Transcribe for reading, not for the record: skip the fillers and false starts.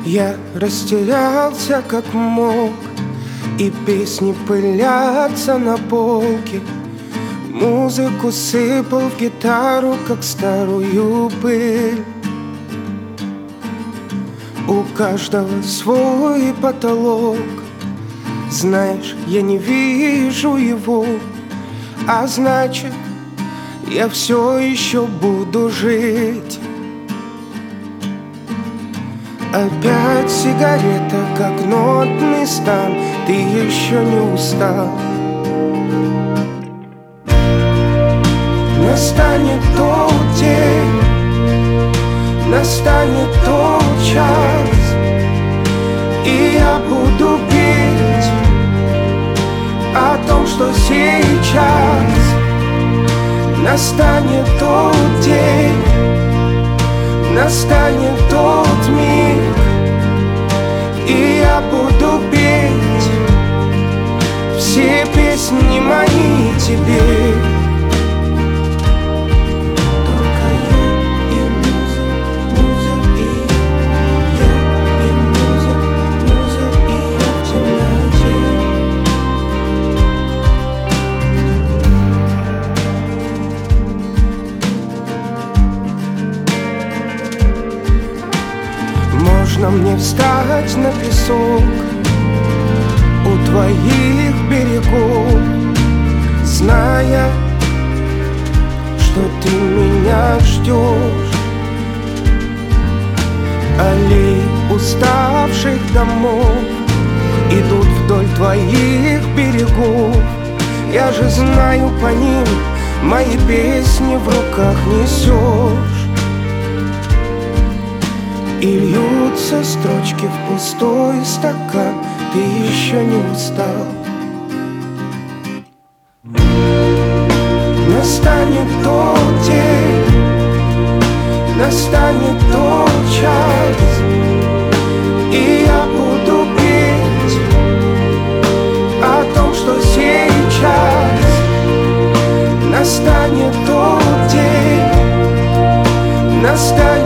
Я растерялся как мог, и песни пылятся на полке. Музыку сыпал в гитару, как старую пыль. У каждого свой потолок. Знаешь, я не вижу его, а значит, я все еще буду жить. Опять сигарета, как нотный стан. Ты еще не устал. Настанет тот день, настанет тот час, и я буду петь о том, что сейчас. Настанет тот день, настанет тот миг, и я буду петь все песни мои тебе. Можно мне встать на песок у твоих берегов, зная, что ты меня ждешь. Аллеи уставших домов идут вдоль твоих берегов. Я же знаю по ним, мои песни в руках несешь. И льются строчки в пустой стакан. Ты еще не устал. Настанет тот день, настанет тот час, и я буду петь о том, что сейчас. Настанет тот день, настанет